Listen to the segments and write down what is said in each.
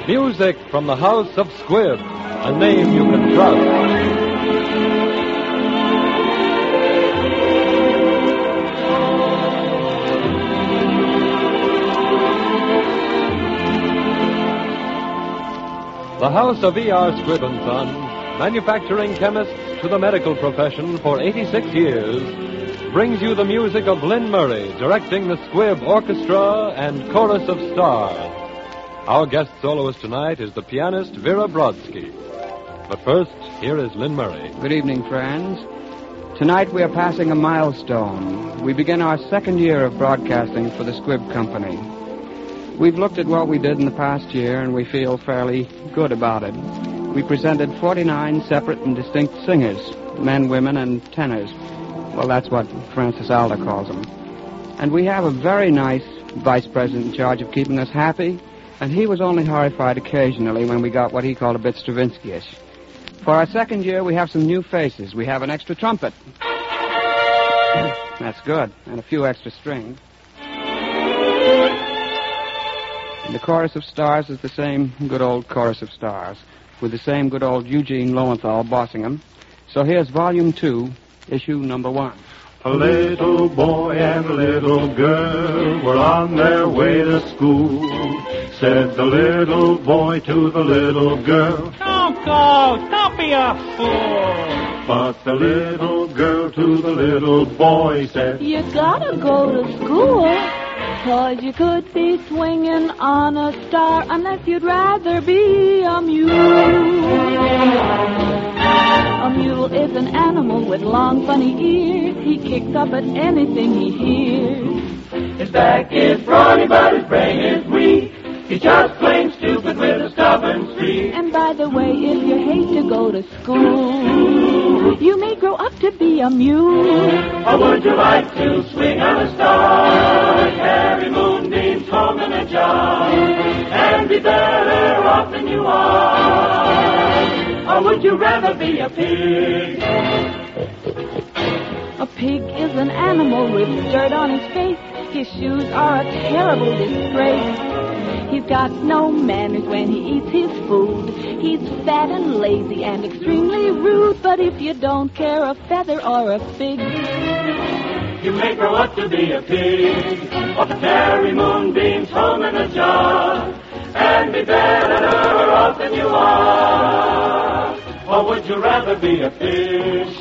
Music from the House of Squibb, a name you can trust. The House of E.R. Squibb & Son, manufacturing chemists to the medical profession for 86 years, brings you the music of Lynn Murray, directing the Squibb Orchestra and Chorus of Stars. Our guest soloist tonight is the pianist Vera Brodsky. But first, here is Lynn Murray. Good evening, friends. Tonight we are passing a milestone. We begin our second year of broadcasting for the Squibb Company. We've looked at what we did in the past year, and we feel fairly good about it. We presented 49 separate and distinct singers, men, women, and tenors. Well, that's what Francis Alder calls them. And we have a very nice vice president in charge of keeping us happy, and he was only horrified occasionally when we got what he called a bit Stravinsky-ish. For our second year, we have some new faces. We have an extra trumpet. That's good. And a few extra strings. And the Chorus of Stars is the same good old Chorus of Stars, with the same good old Eugene Lowenthal bossing them. So here's Volume 2, Issue Number 1. A little boy and a little girl were on their way to school. Said the little boy to the little girl, "Don't go, don't be a fool." But the little girl to the little boy said, "You gotta go to school, 'cause you could be swinging on a star unless you'd rather be a mule. A mule is an animal with long, funny ears. He kicks up at anything he hears. His back is brawny, but his brain is weak. He's just plain stupid with a stubborn streak. And by the way, if you hate to go to school, you may grow up to be a mule. Or would you like to swing on a star, carry moonbeams home in a jar, and be better off than you are? Or would you rather be a pig? A pig is an animal with dirt on his face. His shoes are a terrible disgrace. He's got no manners when he eats his food. He's fat and lazy and extremely rude. But if you don't care a feather or a fig, you may grow up to be a pig, or carry moonbeams home in a jar, and be better off than you are. Or would you rather be a fish?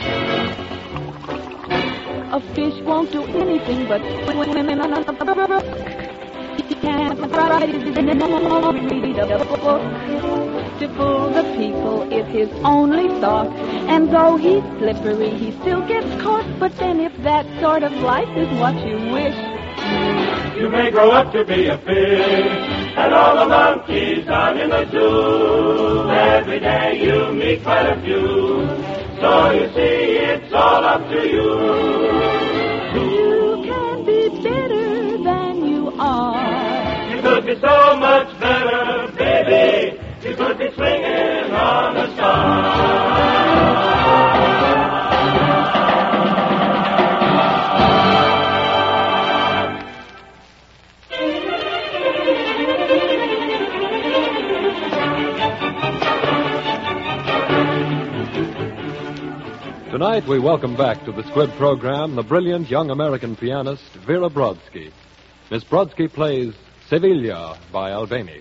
A fish won't do anything but swim in a brook. He can't write nor read a book. To fool the people is his only thought. And though he's slippery, he still gets caught. But then if that sort of life is what you wish, you may grow up to be a fish, and all the monkeys down in the zoo. Every day you meet quite a few, so you see it's all up to you. You can be better than you are. You could be so much better, baby. You could be swinging on a star. Tonight we welcome back to the Squibb program the brilliant young American pianist Vera Brodsky. Miss Brodsky plays Sevilla by Albini.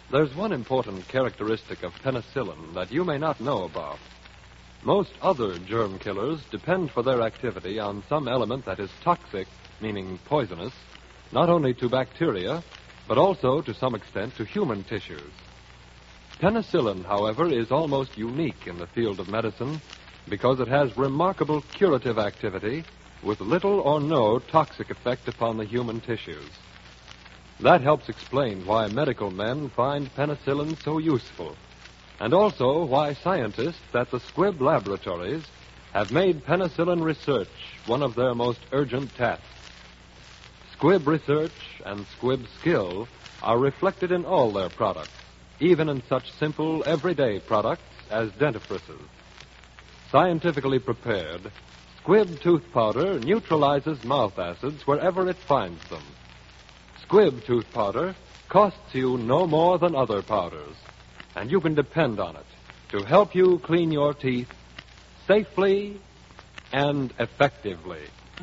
There's one important characteristic of penicillin that you may not know about. Most other germ killers depend for their activity on some element that is toxic, meaning poisonous, not only to bacteria, but also to some extent to human tissues. Penicillin, however, is almost unique in the field of medicine because it has remarkable curative activity with little or no toxic effect upon the human tissues. That helps explain why medical men find penicillin so useful, and also why scientists at the Squibb laboratories have made penicillin research one of their most urgent tasks. Squibb research and Squibb skill are reflected in all their products, even in such simple, everyday products as dentifrices. Scientifically prepared, Squibb tooth powder neutralizes mouth acids wherever it finds them. Squibb tooth powder costs you no more than other powders, and you can depend on it to help you clean your teeth safely and effectively.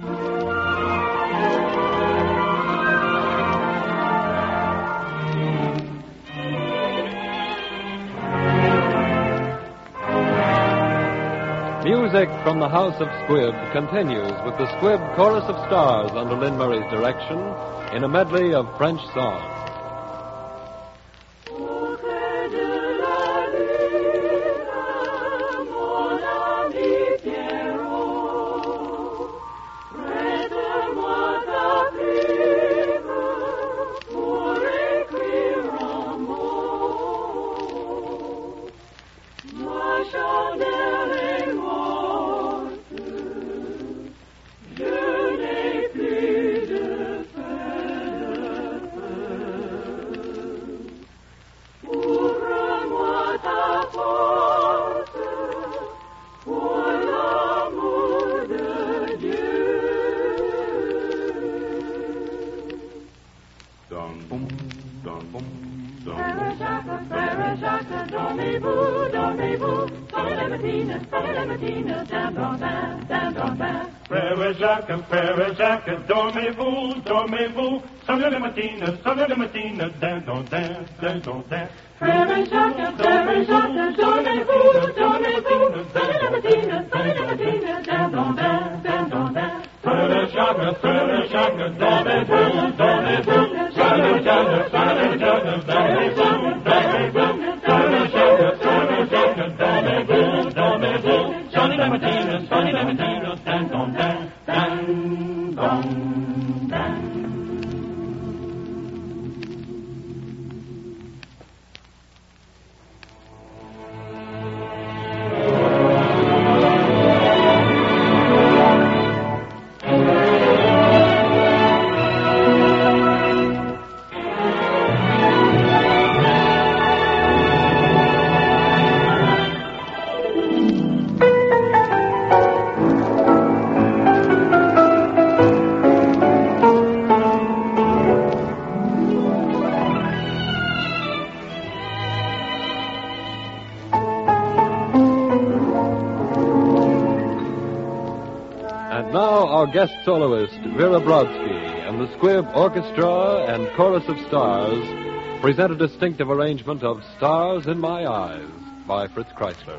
Music from the House of Squibb continues with the Squibb Chorus of Stars under Lynn Murray's direction in a medley of French songs. Frère Jacques, dormez-vous, sonne le matin, dindon, dindon. Frère Jacques, dormez-vous, sonne le matin, dindon, dindon. Frère Jacques, dormez-vous, sonne Jacques, dormez-vous, sonne le matin, dindon, Our guest soloist, Vera Brodsky, and the Squibb Orchestra and Chorus of Stars present a distinctive arrangement of Stars in My Eyes by Fritz Kreisler.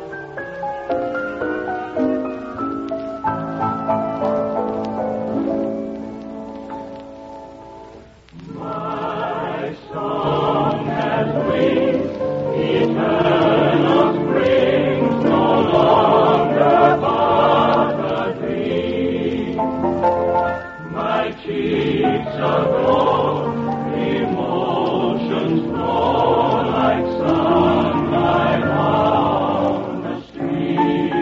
My song has wings, eternal springs, no longer but a dream. My cheeks aglow, emotions flow like sunlight on the stream.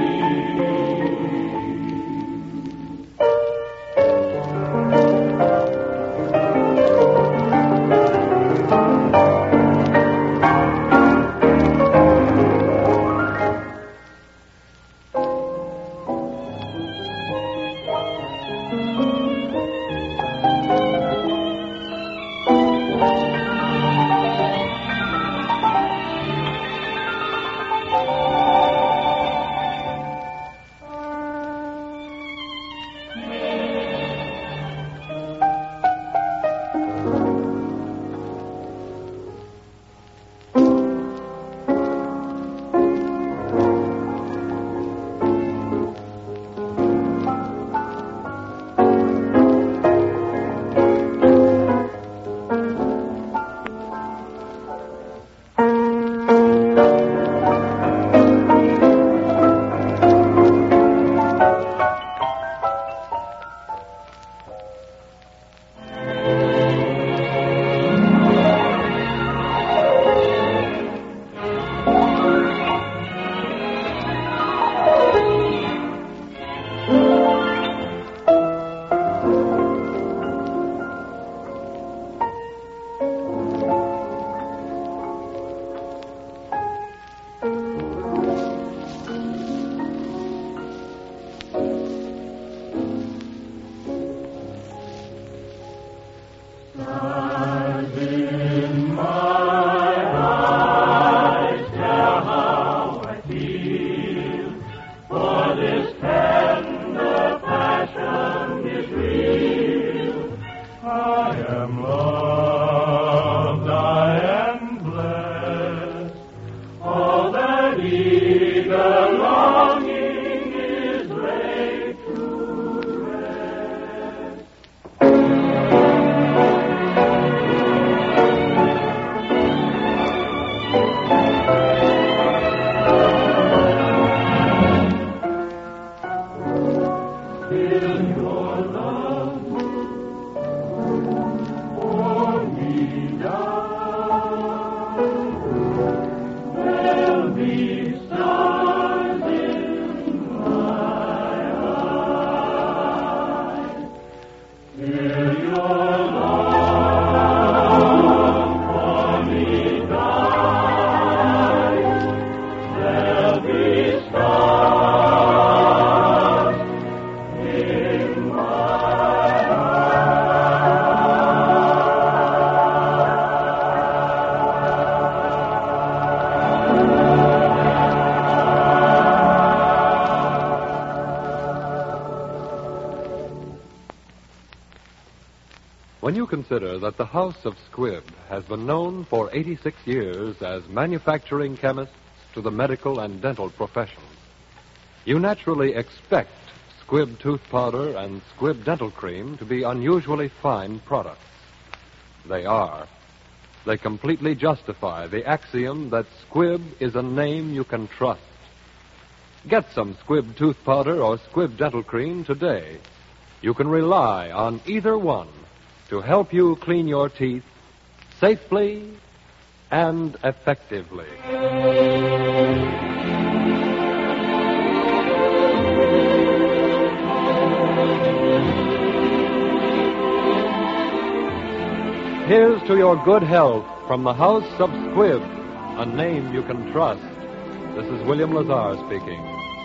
Stars in my eyes tell how I feel, for this tender passion is real. I am loved, I am blessed, all that eager longing is laid to rest. Feel your love for me now. There'll be stars in my eyes. Feel your love for me guide. There'll be stars in my When you consider that the House of Squibb has been known for 86 years as manufacturing chemists to the medical and dental professions, you naturally expect Squibb tooth powder and Squibb dental cream to be unusually fine products. They are. They completely justify the axiom that Squibb is a name you can trust. Get some Squibb tooth powder or Squibb dental cream today. You can rely on either one to help you clean your teeth safely and effectively. Here's to your good health from the House of Squibb, a name you can trust. This is William Lazar speaking.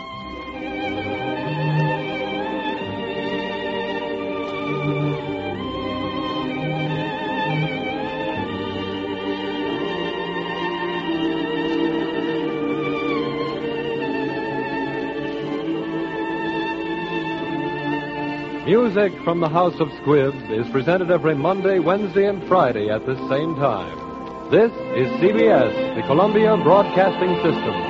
Music from the House of Squibb is presented every Monday, Wednesday, and Friday at this same time. This is CBS, the Columbia Broadcasting System.